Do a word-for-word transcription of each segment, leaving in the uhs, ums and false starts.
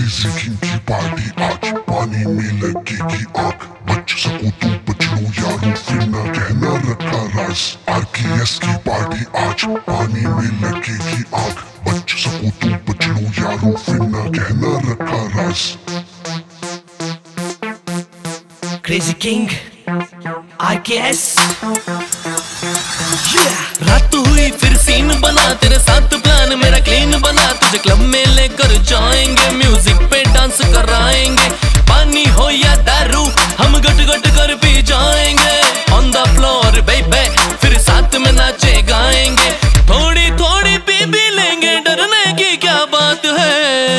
Crazy king की party आज पानी में लगेगी आग। बच सको तो बच लो यारो फिर न कहना रखा राज। आरकेएस की पार्टी आज पानी में लगेगी आग। बच सको तो बच लो यारो फिर न कहना रखा राज। क्रेजी किंग आरकेएस रात हुई फिर सीन बना, तेरे साथ प्लान मेरा क्लीन बना। तुझे क्लब में लेकर जाएंगे, म्यूजिक पे डांस कराएंगे। पानी हो या दारू हम गट गट कर पी जाएंगे। ऑन द फ्लोर बेबी फिर साथ में नाचे गाएंगे। थोड़ी थोड़ी पी भी लेंगे, डरने की क्या बात है।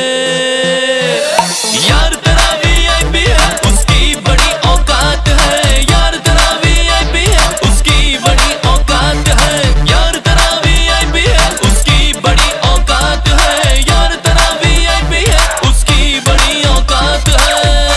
यार तेरा वीआईपी है उसकी बड़ी औकात है। यार तेरा वीआईपी है उसकी बड़ी औकात है। यार तेरा वीआईपी है उसकी बड़ी औकात है। यार तेरा वीआईपी है उसकी बड़ी औकात है।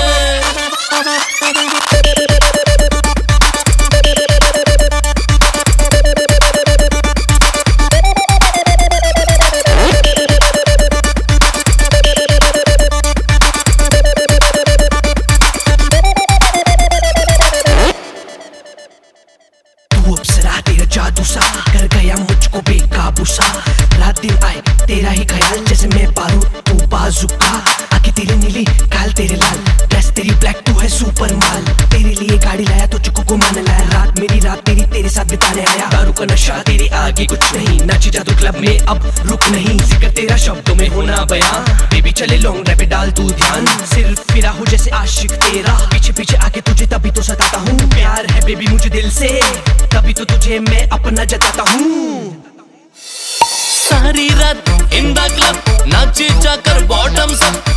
जादू सा कर गया मुझको बेकाबू सा। रात दिन आए तेरा ही ख्याल, जैसे मैं बारूद तू बाजुका। आंखें तेरी नीली गाल तेरे लाल, ड्रेस तेरी ब्लैक तू है सुपर माल। तेरे लिए गाड़ी लाया तो चिक्कू को मान लाया। रात मेरी रात तेरी तेरे साथ बिताने आया। दारू का नशा तेरे आगे कुछ नहीं, नाची जादू क्लब में अब रुक नहीं। जिक्र तेरा शब्दों में होना बयां, बेबी चले लॉन्ग ड्राइव पे डाल तू ध्यान। सिर्फ फिरा हूँ जैसे आशिक तेरा, पीछे पीछे आके तुझे तभी तो सताता हूँ। प्यार है बेबी मुझे दिल से, तभी तो तुझे मैं अपना जताता हूँ। सारी रात इन द क्लब नाचे जाकर बॉटम्स अप।